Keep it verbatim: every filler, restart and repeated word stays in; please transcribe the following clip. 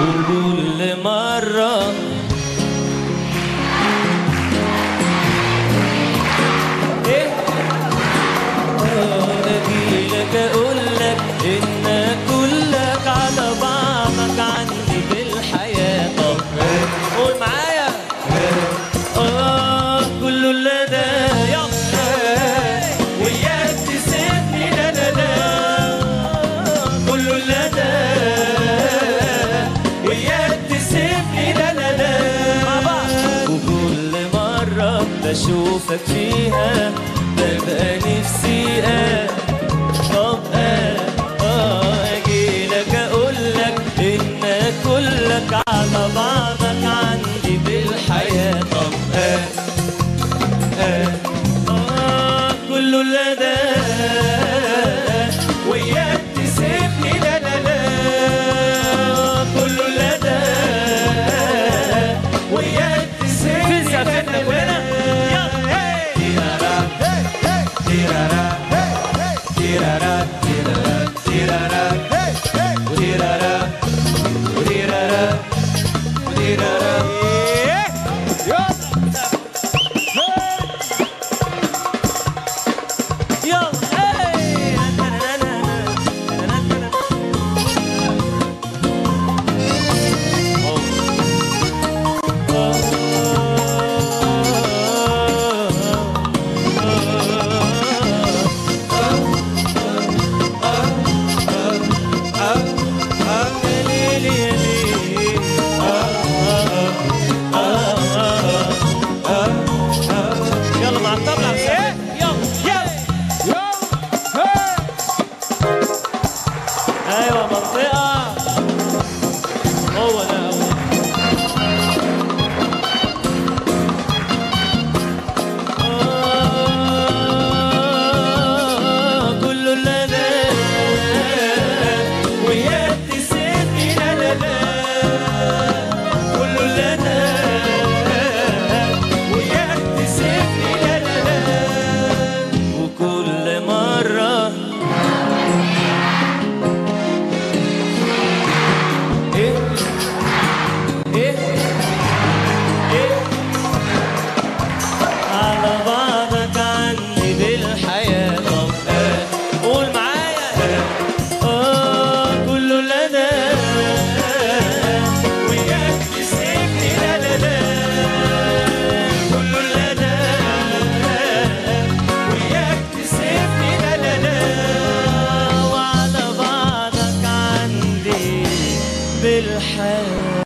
وكل مرة ايه اجيلك اقولك ان كلك على بعضك عندي بالحياة. طب قول معايا اه كله اللي ده وياك تسيبني لا لا لا كله اللي ده وياك تسيبني لا لا لا وكل مرة بشوفك فيها ببقى نفسي اه طب اه اه اجيلك اقولك ان كلك على بعضك عندي بالحياة. طب اه اه اه كله اللي ده وياك تسيبني لا لا لا كله اللي ده وياك تسيبني لا لا لا تيرارا تيرارا تيرارا تيرارا تيرارا تيرارا تيرارا ايوه منطقة هو ده آه كله اللي ده وياك تسيبني لا لا لا كله اللي ده وياك تسيبني لا لا لا وكل مرة ايه ايه ايه على بعضك عندي بالحياة. طب اه قول معايا اه كله لا ده وياك تسيبني لا لا لا كله لا ده وياك تسيبني لا لا لا وعلى بعضك عندي بالحياة.